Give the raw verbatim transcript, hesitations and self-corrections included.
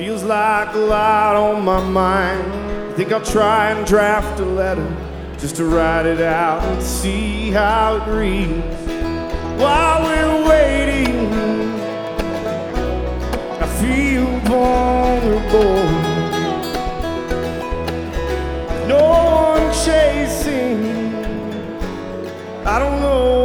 Feels like a lot on my mind. I think I'll try and draft a letter just to write it out and see how it reads. While we're waiting, I feel vulnerable. No one chasing, I don't know